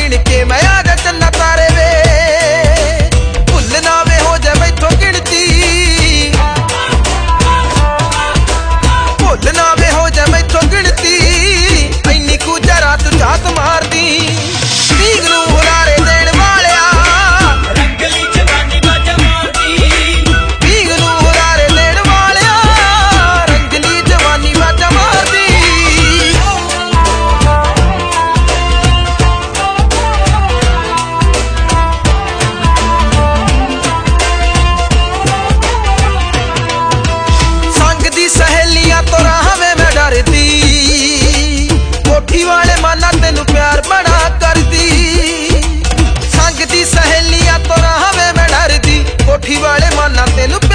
गिन के मैं आ जा चन्ना तारे वे भुल ना वे हो जाए मैथों गिनती भुल ना वे हो जाए मैथों गिनती इन्नी कू जरा तू झात मार दी भीग नू हुलारे देण वालिया रंगली जवानी बाजा मार दी भीग नू हुलारे देण वालिया रंगली जवानी बाजा मार दी संग दी सहेलियां तो राह में मैं डरदी कोठी वाले माना तेनू प्यार बड़ा कर दी संग दी सहेलियां तो राह में मैं डरदी कोठी वाले माना तेनू